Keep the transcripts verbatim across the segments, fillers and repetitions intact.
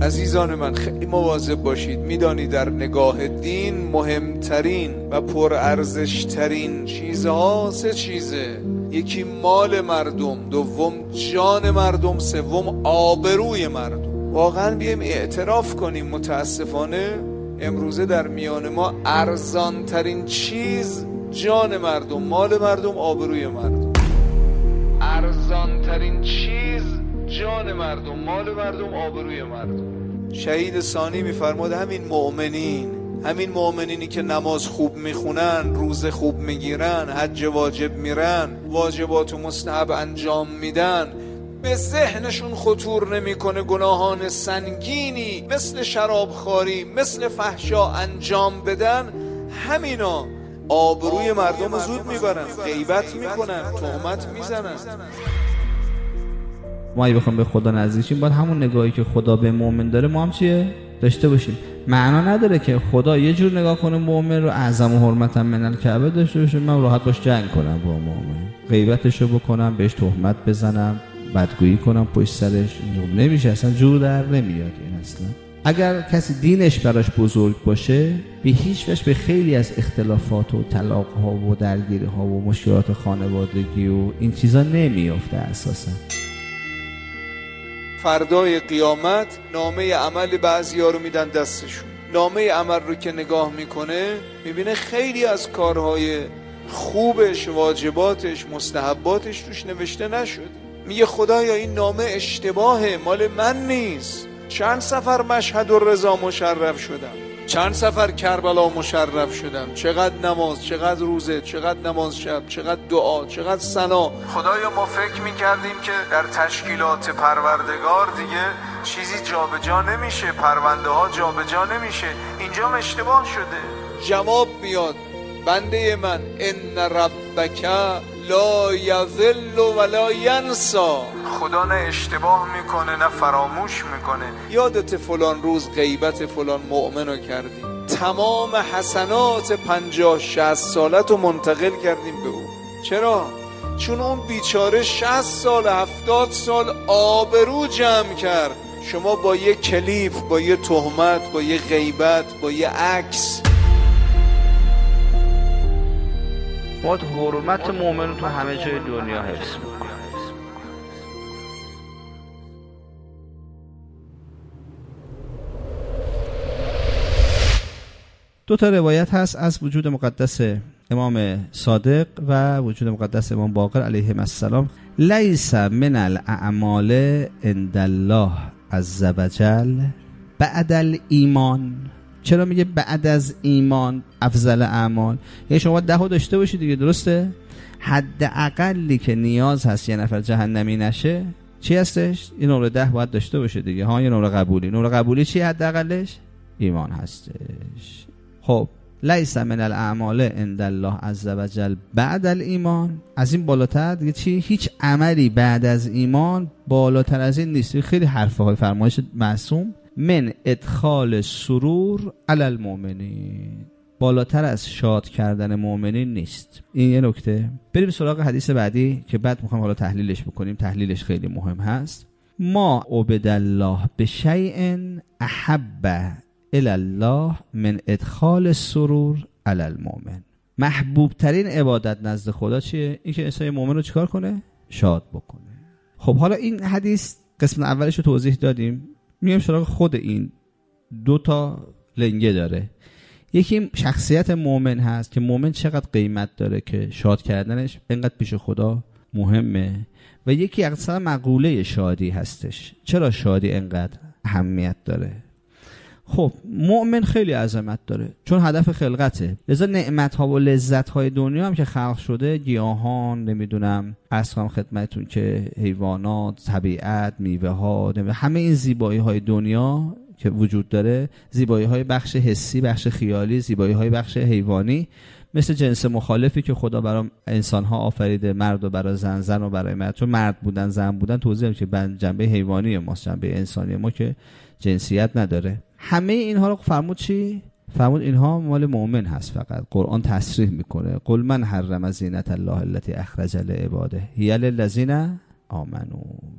عزیزان من خیلی مواظب باشید. میدانید در نگاه دین مهمترین و پرارزشترین چیزها سه چیزه: یکی مال مردم، دوم جان مردم، سوم آبروی مردم. واقعا بیایم اعتراف کنیم متاسفانه امروزه در میان ما ارزانترین چیز جان مردم، مال مردم، آبروی مردم. ارزانترین چیز جان مردم، مال مردم، آبروی مردم. شهید ثانی میفرماد همین مؤمنین، همین مؤمنینی که نماز خوب میخونن، روزه خوب میگیرن، حج واجب میرن، واجبات و مستحب انجام میدن، به ذهنشون خطور نمیکنه گناهان سنگینی مثل شرابخواری، مثل فحشا انجام بدن، همینا آبروی مردم زود میبرن، غیبت میکنن، تهمت میزنن. ما اگه بخوام به خدا نزدیک شیم باید همون نگاهی که خدا به مؤمن داره ما هم چیه داشته باشیم. معنا نداره که خدا یه جور نگاه کنه مؤمن رو، اعظم و حرمت من الکعبه داشته باشه، من راحت باش جنگ کنم با مؤمن، غیبتشو بکنم، بهش تهمت بزنم، بدگویی کنم پشت سرش. نمیشه، اصلا جور در نمیاد این اصلا. اگر کسی دینش براش بزرگ باشه به هیچ وجه به خیلی از اختلافات و طلاق‌ها و درگیری‌ها و مشکلات خانوادگی و این چیزا نمیافته اساسا. فردای قیامت نامه عمل بعضیا رو میدن دستشون. نامه عمل رو که نگاه میکنه میبینه خیلی از کارهای خوبش، واجباتش، مستحباتش توش نوشته نشده. میگه خدایا این نامه اشتباهه، مال من نیست. چند سفر مشهد و رضا مشرف شدم، چند سفر کربلا مشرف شدم، چقدر نماز، چقدر روزه، چقدر نماز شب، چقدر دعا، چقدر ثنا. خدایا ما فکر میکردیم که در تشکیلات پروردگار دیگه چیزی جابجا نمیشه، پرونده ها جابجا نمیشه، اینجا اشتباه شده. جواب میاد بنده من ان ربک لا یضل ولا ینسا. خدا نه اشتباه میکنه نه فراموش میکنه. یادت فلان روز غیبت فلان مؤمنو کردیم، تمام حسنات پنجاه شصت سالت رو منتقل کردیم به او. چرا؟ چون اون بیچاره شصت سال هفتاد سال آبرو جمع کرد. شما با یه کلیف، با یه تهمت، با یه غیبت، با یه عکس. ما حرمت مؤمن رو تو همه جای دنیا حفظ میکنیم. دو تا روایت هست از وجود مقدس امام صادق و وجود مقدس امام باقر علیهم السلام. لیس من الاعمال عند الله عز وجل بعد الایمان. چرا میگه بعد از ایمان افضل اعمال؟ یعنی شما دهو داشته باشید دیگه، درسته؟ حد اقلی که نیاز هست یه نفر جهنمی نشه چی هستش؟ این نمره ده باید داشته باشه دیگه ها. یه نمره قبولی. نمره قبولی چی حد اقلش؟ ایمان هستش. خب لیس من الاعمال عند الله عز وجل بعد الایمان. از این بالاتر دیگه چی؟ هیچ عملی بعد از ایمان بالاتر از این نیست. خیلی حرفه های فرمایش معصوم. من ادخال سرور علی المؤمنین، بالاتر از شاد کردن مؤمنین نیست. این یه نکته. بریم سراغ حدیث بعدی که بعد میخوام حالا تحلیلش بکنیم. تحلیلش خیلی مهم هست. ما عبد الله بشیء احب الی الله من ادخال سرور علی المؤمن. محبوب ترین عبادت نزد خدا چیه؟ این که انسان مؤمن رو چیکار کنه؟ شاد بکنه. خب حالا این حدیث قسم اولش رو توضیح دادیم. میام سراغ خود این دو تا لنگه داره. یکی شخصیت مؤمن هست که مؤمن چقدر قیمت داره که شاد کردنش اینقدر پیش خدا مهمه، و یکی اصلا مقوله شادی هستش. چرا شادی اینقدر اهمیت داره؟ خب مؤمن خیلی عظمت داره چون هدف خلقته. لذا نعمت ها و لذت های دنیا هم که خلق شده، گیاهان، نمیدونم اصلا خدمتون که حیوانات، طبیعت، میوه ها، همه این زیبایی های دنیا که وجود داره، زیبایی های بخش حسی، بخش خیالی، زیبایی های بخش حیوانی، مثل جنس مخالفی که خدا برای انسان ها آفریده، مرد و برای زن، زن و برای مرد. چون مرد بودن زن بودن توضیح میشه که جنبه حیوانی ماست، جنبه انسانی ما که جنسیت نداره. همه اینها رو فرمود چی؟ فرمود اینها مال مؤمن هست. فقط قرآن تصریح میکنه قل من حرم زینت الله التي اخرج لعباده هی للذین آمنوا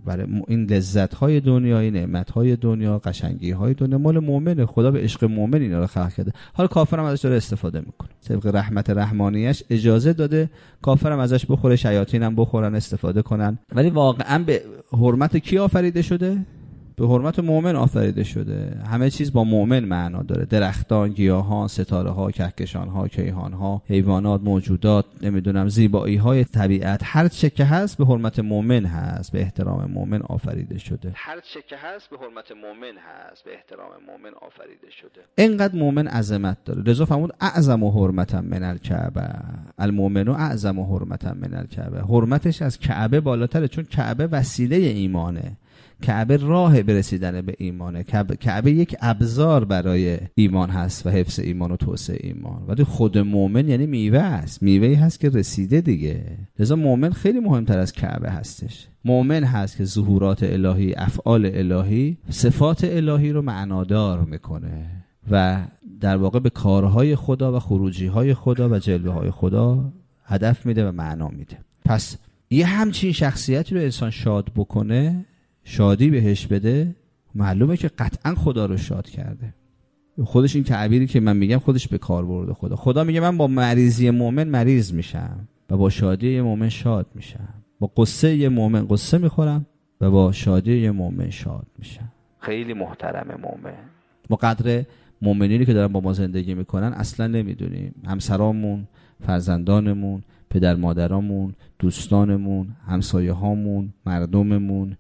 برای این لذت‌های دنیایی، نعمت‌های دنیا، قشنگی‌های دنیا مال مؤمنه. خدا به عشق مؤمن اینا رو خلق کرده. حالا کافرم ازش داره استفاده میکنه. طبق رحمت رحمانیش اجازه داده کافرم ازش بخوره، شیاطینم بخورن، استفاده کنن. ولی واقعا به حرمت کی آفریده شده؟ به حرمت مؤمن آفریده شده. همه چیز با مؤمن معنا داره. درختان، گیاهان، ستاره‌ها، کهکشان‌ها، کیهان‌ها، حیوانات، موجودات، نمیدونم زیبایی‌های طبیعت، هر چه که هست به حرمت مؤمن هست، به احترام مؤمن آفریده شده. هر چه که هست به حرمت مؤمن هست، به احترام مؤمن آفریده شده. اینقدر مؤمن عظمت داره. رضا فرمود اعظم حرمتا من الکعبه، المؤمن اعظم حرمتا من الکعبه. حرمتش از کعبه بالاتره، چون کعبه وسیله ایمانه. کعبه راه برسیدن به ایمانه. کعبه, کعبه یک ابزار برای ایمان هست و حفظ ایمان و توسعه ایمان. ولی خود مؤمن یعنی میوه است. میوه‌ای هست که رسیده دیگه. لذا مؤمن خیلی مهمتر از کعبه هستش. مؤمن هست که ظهورات الهی، افعال الهی، صفات الهی رو معنادار میکنه و در واقع به کارهای خدا و خروجی‌های خدا و جلوه‌های خدا هدف میده و معنا میده. پس یه همچین شخصیتی رو انسان شاد بکنه، شادی بهش بده، معلومه که قطعا خدا رو شاد کرده. خودش این تعبیری که من میگم خودش به کار برده خدا. خدا میگه من با مریضی مؤمن مریض میشم و با شادی مؤمن شاد میشم. با قصه مؤمن قصه میخورم و با شادی مؤمن شاد میشم. خیلی محترمه مؤمن. ما قدر مؤمنینی که دارن با ما زندگی میکنن اصلا نمیدونیم. همسرامون، فرزندانمون، پدر مادرامون، دوستانمون، همسایه هامون، مردممون،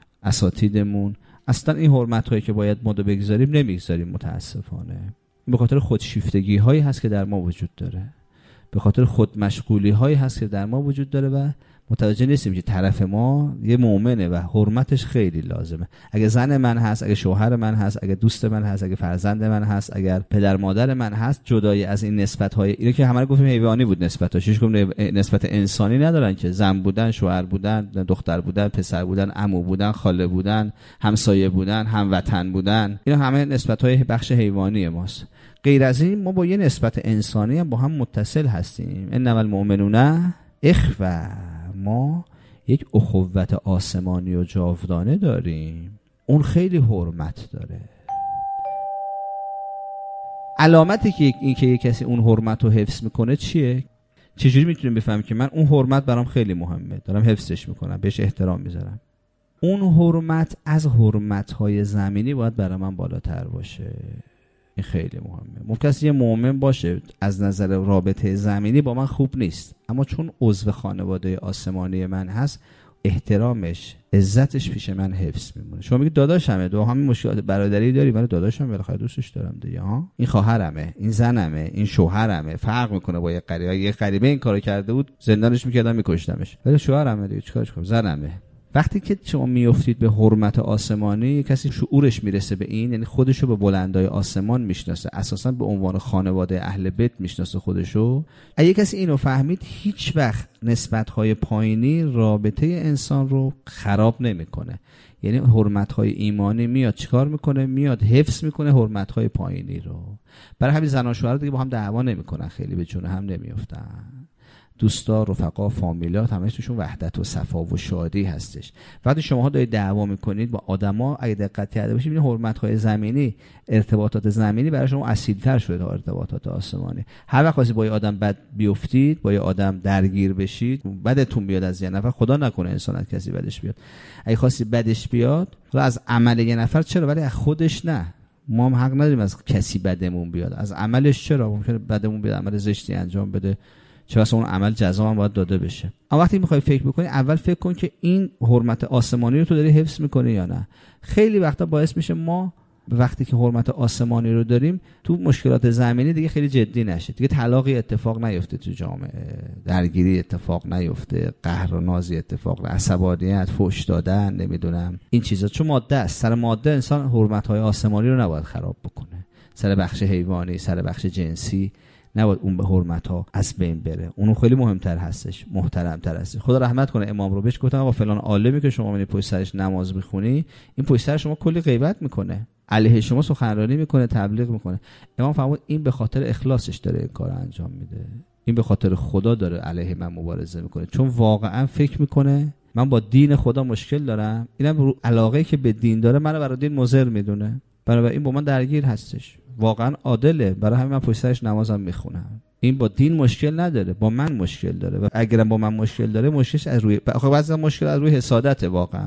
اساتیدمون، اصلا این حرمت هایی که باید ما رو بگذاریم نمیگذاریم متاسفانه. به خاطر خودشیفتگی هایی هست که در ما وجود داره، به خاطر خودمشغولی هایی هست که در ما وجود داره و متوجه نیستیم که طرف ما یه مؤمنه و حرمتش خیلی لازمه. اگه زن من هست، اگه شوهر من هست، اگه دوست من هست، اگه فرزند من هست، اگر پدر مادر من هست، جدای از این نسبت های اینو که همه گفتیم حیوانی بود نسبتاش، هیچ کدوم نسبت انسانی ندارن که. زن بودن، شوهر بودن، دختر بودن، پسر بودن، عمو بودن، خاله بودن، همسایه بودن، هموطن بودن، اینا همه نسبت های بخش حیوانی ماست. غیر از این ما با یه نسبت انسانی هم با هم متصل هستیم. انما المؤمنون اخوه. ما یک اخوت آسمانی و جاودانه داریم، اون خیلی حرمت داره. علامتی که این که یک کسی اون حرمت رو حفظ میکنه چیه؟ چجوری میتونیم بفهمیم که من اون حرمت برام خیلی مهمه، دارم حفظش میکنم، بهش احترام میذارم؟ اون حرمت از حرمت‌های زمینی باید برای من بالاتر باشه. این خیلی مهمه. ممکنه یه مؤمن باشه از نظر رابطه زمینی با من خوب نیست، اما چون عضو خانواده آسمانی من هست، احترامش، عزتش پیش من حفظ میمونه. شما میگید داداشمه، دو همین مشکلات برادری داری، ولی داداشم بالاخره دوستش دارم دیگه. ها این خواهرمه، این زنمه، این شوهرمه. فرق میکنه با یه غریبه. یه غریبه این کارو کرده بود زندانش میکردم میکشتمش، ولی شوهرمه دیگه، چیکارش کنم؟ زنمه. وقتی که شما میافتید به حرمت آسمانی، کسی شعورش میرسه به این، یعنی خودشو به بلندای آسمان میشناسه، اساسا به عنوان خانواده اهل بیت میشناسه خودشو. اگه کسی اینو فهمید، هیچ وقت نسبت‌های پایینی رابطه انسان رو خراب نمیکنه. یعنی حرمت‌های ایمانی میاد چیکار میکنه؟ میاد حفظ میکنه حرمت‌های پایینی رو. برای همین زن و شوهر دیگه با هم دعوا نمیکنن، خیلی به جون هم نمیافتن. دوستا، رفقا، فامیلات، همه توشون وحدت و صفا و شادی هستش. وقتی شماها دارید دعوا میکنید با آدما، اگه دقت کرده باشید ببینید حرمت‌های زمینی، ارتباطات زمینی برای شما اصیل‌تر شده تا ارتباطات آسمانی. هر وقت واسه با یه آدم بد بیافتید، با یه آدم درگیر بشید، بدتون بیاد از یه نفر، خدا نکنه انسان از کسی بدش بیاد. اگه خواستی بدش بیاد، حالا از عمل یه نفر چرا، ولی از خودش نه. ما هم حق نداریم از کسی بدمون بیاد. از عملش چرا ممکنه بدمون بیاد، عمل زشتی انجام بده، چه واسه اون عمل جزا هم باید داده بشه. اما وقتی میخوای فکر بکنی، اول فکر کن که این حرمت آسمانی رو تو داری حفظ میکنی یا نه. خیلی وقتا باعث میشه ما وقتی که حرمت آسمانی رو داریم، تو مشکلات زمینی دیگه خیلی جدی نشه، دیگه طلاقی اتفاق نیفته تو جامعه، درگیری اتفاق نیفته، قهر و نازی اتفاق، عصبانیت، فحش دادن، نمیدونم این چیزا. چون ماده است، سر ماده انسان حرمت‌های آسمانی رو نباید خراب بکنه. سر بخش حیوانی، سر بخش جنسی نباید اون به حرمت ها از بین بره. اونو خیلی مهمتر هستش، محترمتر هستش. خدا رحمت کنه امام رو، بهش گفتن آقا فلان عالمی که شما میری پشت سرش نماز میخونی، این پشت سر شما کلی غیبت میکنه، علیه شما سخنرانی میکنه، تبلیغ میکنه. امام فرمود این به خاطر اخلاصش داره این کارو انجام میده، این به خاطر خدا داره علیه من مبارزه میکنه، چون واقعا فکر میکنه من با دین خدا مشکل دارم، اینم علاقه که به دین داره منو برای دین مضر میدونه، بنابراین با من درگیر هستش. واقعا عادله، برای همین من پشت سرش نمازم میخونم. این با دین مشکل نداره، با من مشکل داره و اگرم با من مشکل داره مشکلش از روی آخه بعضی مشکل از روی حسادته. واقعا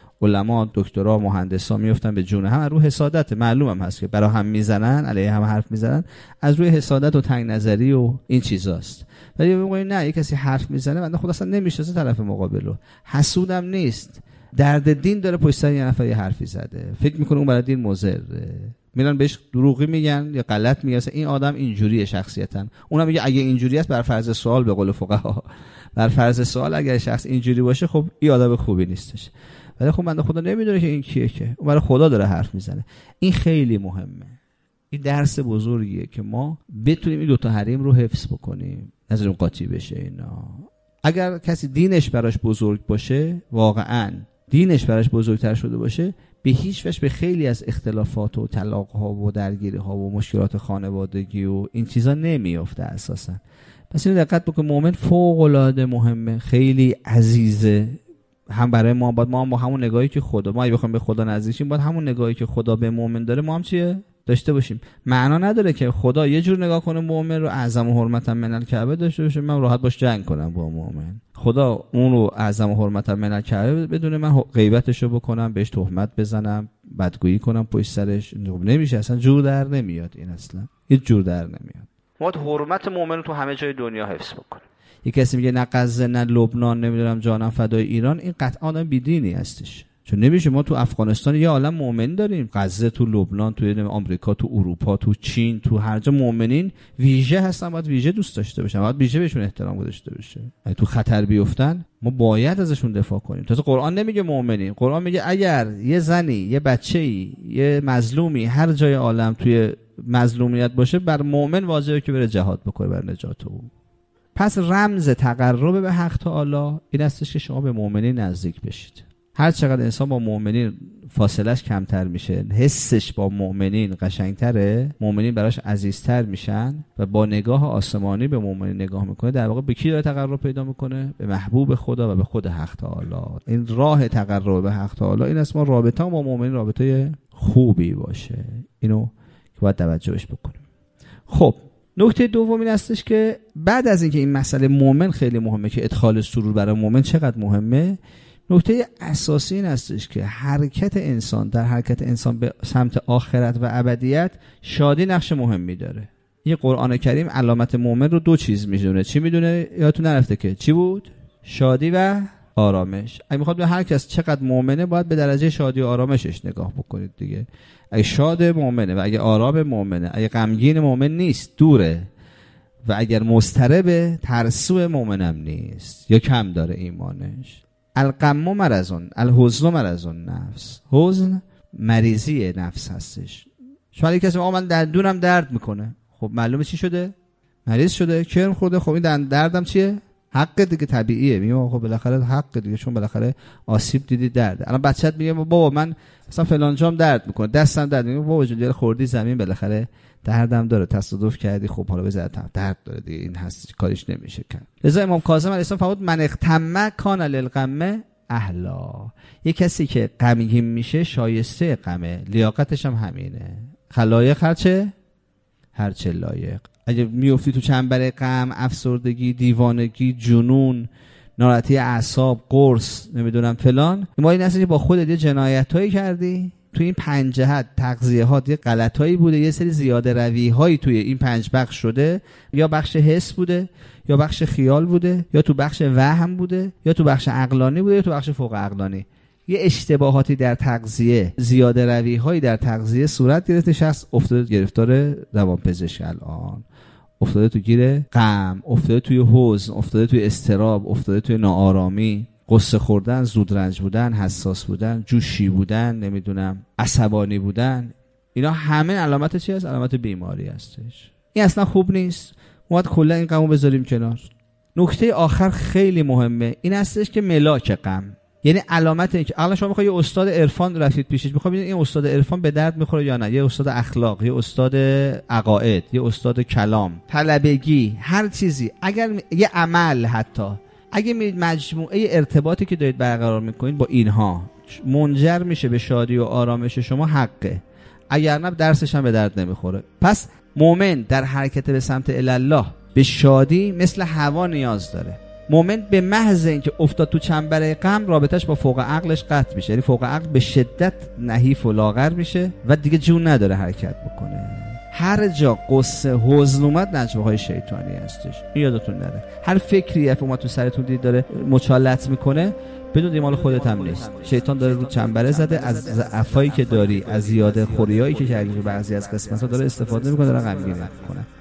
علما دکترا مهندسا میافتن به جون هم از روی حسادت. معلومم هست که برای هم میزنن، علیه هم حرف میزنن، از روی حسادت و تنگ نظری و این چیزاست. ولی میگن نه، یک کسی حرف میزنه بنده خدا اصلا نمیشناسه طرف مقابلو، حسودم نیست، درد دین داره، پشت سر یه نفر یه حرفی زده، فکر میکنه اون برای دین مضره، میرن بهش دروغی میگن یا غلط میگن این آدم اینجوریه شخصیتاً. اونم میگه اگه اینجوری است بر فرض سوال، به قول فقها بر فرض سوال اگر شخص اینجوری باشه خب این آدم خوبی نیستش. ولی خب بنده خدا نمیدونه که این کیه، که اون برای خدا داره حرف میزنه. این خیلی مهمه. این درس بزرگیه که ما بتونیم این دو تا حریم رو حفظ بکنیم، نذاریم قاطی بشه اینا. اگر کسی دینش براش بزرگ باشه، واقعاً دینش براش بزرگتر شده باشه، به هیچ وجه به خیلی از اختلافات و طلاق‌ها و درگیری‌ها و مشکلات خانوادگی و این چیزا نمیافته اساساً. پس اینو دقت بکن، مؤمن فوق‌العاده مهمه، خیلی عزیزه، هم برای ما. باید ما هم با همون نگاهی که خدا، ما اگه بخوایم به خدا نزدیک شیم، باید همون نگاهی که خدا به مؤمن داره ما هم چیه داشته باشیم. معنا نداره که خدا یه جور نگاه کنه مؤمن رو، اعظم و حرمت من الکعبه داشته باشه، من راحت باش جنگ کنم با مؤمن. خدا اون رو اعظم و حرمت من الکعبه بدونه، من غیبتشو بکنم، بهش تهمت بزنم، بدگویی کنم پشت سرش، نمیشه، اصلا جور در نمیاد. این اصلا یه جور در نمیاد. ما حرمت مؤمن رو تو همه جای دنیا حفظ بکنیم. یک کسی میگه نه غزه نه لبنان نمیدونم جانم فدای ایران، این قطعا آدم بیدینی هستش. چون نمیشه، ما تو افغانستان یه عالم مؤمن داریم، غزه، تو لبنان، تو آمریکا، تو اروپا، تو چین، تو هر جا مؤمنین ویژه هستن، باید ویژه دوست داشته باشن، باید ویژه بهشون احترام گذاشته بشه. اگه تو خطر بیفتن ما باید ازشون دفاع کنیم. تازه قرآن نمیگه مؤمنین، قرآن میگه اگر یه زنی، یه بچه‌ای، یه مظلومی هر جای عالم توی مظلومیت باشه، بر مؤمن واجبه که بره جهاد بکنه بر نجات او. پس رمز تقرب به حق تعالی این استش که شما به مؤمنین نزدیک بشید. هر چقدر انسان با مؤمنین فاصلش کمتر میشه، حسش با مؤمنین قشنگتره، مؤمنین براش عزیزتر میشن و با نگاه آسمانی به مؤمنین نگاه میکنه، در واقع به کی داره تقرب پیدا میکنه؟ به محبوب خدا و به خود حق تعالی. این راه تقرب به حق تعالی این است ما رابطه با مؤمنین رابطه خوبی باشه. اینو که باید توجهش بکنیم. خب نکته دوم این هستش که بعد از اینکه این مسئله مؤمن خیلی مهمه که ادخال سرور برای مؤمن چقدر مهمه، نکته اساسی این هستش که حرکت انسان، در حرکت انسان به سمت آخرت و ابدیت شادی نقش مهمی داره. این قرآن کریم علامت مؤمن رو دو چیز میدونه. چی میدونه؟ یادتون نرفته که چی بود؟ شادی و آرامش. اگه میخواد به هر کس چقدر مؤمنه باید به درجه شادی و آرامشش نگاه بکنید دیگه. اگه شاد مؤمنه و اگه آرام مؤمنه، اگه غمگین مؤمن نیست دوره، و اگر مضطرب ترسو مؤمنم نیست یا کم داره ایمانش. الغم مرضون، الحزن مرضون نفس. حزن مریضی نفس هستش. شما اگه کسی آقا من دندونم درد میکنه، خب معلومه چی شده؟ مریض شده، کرم خورده. خب این دردم چیه؟ حق دیگه، طبیعیه. میگم خب بالاخره حق دیگه، چون بالاخره آسیب دیدی درده. الان بچه‌ت میگه بابا من مثلا فلان جام درد میکنه، دستم درد میکنه، بابا جون دیگه خوردی زمین، بالاخره دردم داره، تصادف کردی، خب حالا بذار درد داره دیگه، این هست کاریش نمیشه کرد. لذا امام کاظم علیه السلام فرمود من اغتم کان للغم اهلا. یک کسی که غمگین میشه شایسته غمه، لیاقتش هم همینه. خلایق هرچه هرچه لایق. اگه میافتی تو چنبر غم، افسردگی، دیوانگی، جنون، ناراحتی اعصاب، قرص، نمیدونم فلان، ما این اصلا با خودت یه جنایتایی کردی تو این پنج جهت، تغذیه‌هات یه غلطایی بوده، یه سری زیاده روی‌هایی توی این پنج بخش شده، یا بخش حس بوده، یا بخش خیال بوده، یا تو بخش وهم بوده، یا تو بخش عقلانی بوده، یا تو بخش فوق عقلانی. یه اشتباهاتی در تغذیه، زیاده روی‌هایی در تغذیه صورت گرفته، شخص افتاده گرفتار روانپزشک، الان افتاده تو گیر غم، افتاده توی حزن، افتاده توی اضطراب، افتاده توی ناآرامی، قصه خوردن، زود رنج بودن، حساس بودن، جوشی بودن، نمیدونم عصبانی بودن. اینا همه علامت چی هست؟ علامت بیماری هستش. این اصلا خوب نیست. ما باید کلا این غمو بذاریم کنار. نکته آخر خیلی مهمه، این هستش که ملاک غم، یعنی علامت اینکه الان شما میخوای یه استاد عرفان رفتید پیشش، میخوای ببینید این استاد عرفان به درد میخوره یا نه، یه استاد اخلاق، یه استاد عقاید، یه استاد کلام، طلبگی، هر چیزی. اگر یه عمل، حتی اگه میرید مجموعه ارتباطی که دارید برقرار میکنید با اینها منجر میشه به شادی و آرامش شما، حقه، اگر نه درسش هم به درد نمیخوره. پس مومن در حرکت به سمت الله به شادی مثل هوا نیاز داره. مومن به محض اینکه افتاد تو چنبره غم رابطش با فوق عقلش قطع میشه، یعنی فوق عقل به شدت نحیف و لاغر میشه و دیگه جون نداره حرکت بکنه. هر جا قصه حزن اومد نجوه های شیطانی هستش، این یادتون نره. هر فکری اف اومد تو سرتون دید داره مچالت میکنه، بدون دیمال خودت هم نیست، شیطان داره رو چنبره زده، از ضعفایی که داری، از زیاده خوریایی که کردی تو بعضی از قسمت‌ها داره استفاده میکنه، داره غمگین میکنه.